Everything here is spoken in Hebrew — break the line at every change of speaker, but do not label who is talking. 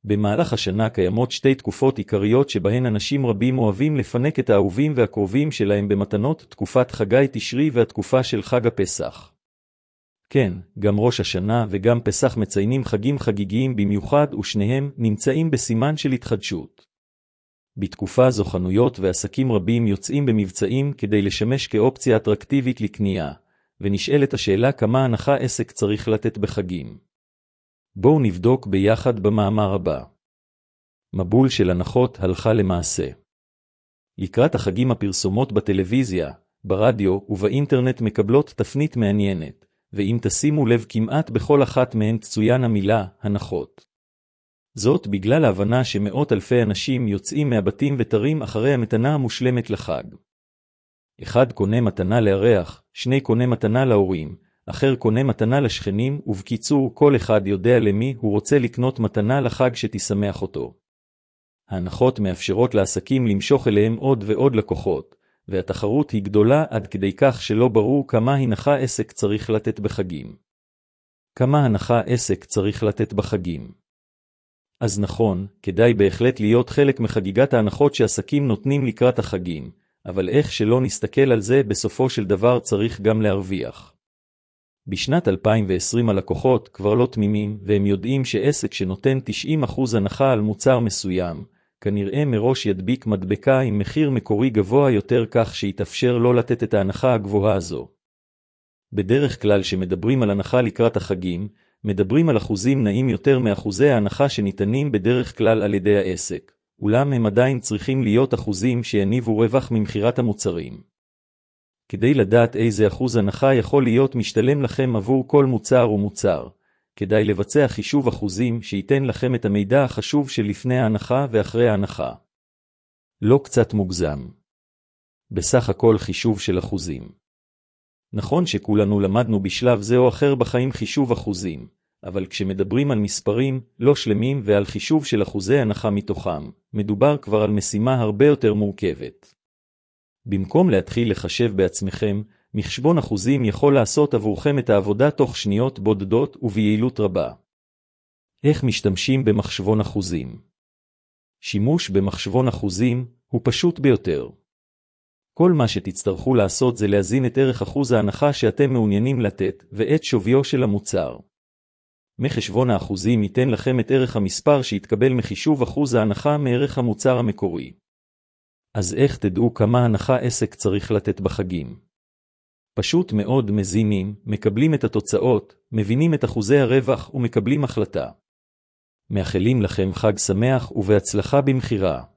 במהלך השנה קיימות שתי תקופות עיקריות שבהן אנשים רבים אוהבים לפנק את האהובים והקרובים שלהם במתנות, תקופת חגי תשרי והתקופה של חג הפסח. כן, גם ראש השנה וגם פסח מציינים חגים חגיגיים במיוחד ושניהם נמצאים בסימן של התחדשות. בתקופה זו חנויות ועסקים רבים יוצאים במבצעים כדי לשמש כאופציה אטרקטיבית לקנייה, ונשאלת השאלה כמה הנחה עסק צריך לתת בחגים. בואו נבדוק ביחד במאמר הבא. מבול של הנחות הלכה למעשה. לקראת החגים הפרסומות בטלוויזיה, ברדיו ובאינטרנט מקבלות תפנית מעניינת, ואם תשימו לב כמעט בכל אחת מהן תצוין המילה הנחות. זאת בגלל ההבנה שמאות אלפי אנשים יוצאים מהבתים ותרים אחרי המתנה המושלמת לחג. אחד קונה מתנה לארח, שני קונה מתנה להורים, אחר קונה מתנה לשכנים, ובקיצור כל אחד יודע למי הוא רוצה לקנות מתנה לחג שתשמח אותו. ההנחות מאפשרות לעסקים למשוך אליהם עוד ועוד לקוחות, והתחרות היא גדולה עד כדי כך שלא ברור כמה הנחה עסק צריך לתת בחגים. כמה הנחה עסק צריך לתת בחגים? אז נכון, כדאי בהחלט להיות חלק מחגיגת ההנחות שעסקים נותנים לקראת החגים, אבל איך שלא נסתכל על זה בסופו של דבר צריך גם להרוויח. בשנת 2020 הלקוחות כבר לא תמימים, והם יודעים שעסק שנותן 90% הנחה על מוצר מסוים, כנראה מראש ידביק מדבקה עם מחיר מקורי גבוה יותר כך שיתאפשר לא לתת את ההנחה הגבוהה הזו. בדרך כלל שמדברים על הנחה לקראת החגים, מדברים על אחוזים נעים יותר מאחוזי ההנחה שניתנים בדרך כלל על ידי העסק, אולם הם עדיין צריכים להיות אחוזים שיניבו רווח ממחירת המוצרים. כדי לדעת איזה אחוז הנחה יכול להיות משתלם לכם עבור כל מוצר ומוצר, כדאי לבצע חישוב אחוזים שייתן לכם את המידע החשוב של לפני ההנחה ואחרי ההנחה. לא קצת מוגזם. בסך הכל חישוב של אחוזים. נכון שכולנו למדנו בשלב זה או אחר בחיים חישוב אחוזים, אבל כשמדברים על מספרים לא שלמים ועל חישוב של אחוזי הנחה מתוכם, מדובר כבר על משימה הרבה יותר מורכבת. במקום להתחיל לחשב בעצמכם, מחשבון אחוזים יכול לעשות עבורכם את העבודה תוך שניות בודדות וביעילות רבה. איך משתמשים במחשבון אחוזים? שימוש במחשבון אחוזים הוא פשוט ביותר. כל מה שתצטרכו לעשות זה להזין את ערך אחוז ההנחה שאתם מעוניינים לתת ואת שוויו של המוצר. מחשבון האחוזים ייתן לכם את ערך המספר שיתקבל מחישוב אחוז ההנחה מערך המוצר המקורי. אז איך תדעו כמה הנחה עסק צריך לתת בחגים? פשוט מאוד מזינים, מקבלים את התוצאות, מבינים את אחוזי הרווח ומקבלים החלטה. מאחלים לכם חג שמח ובהצלחה במחירה.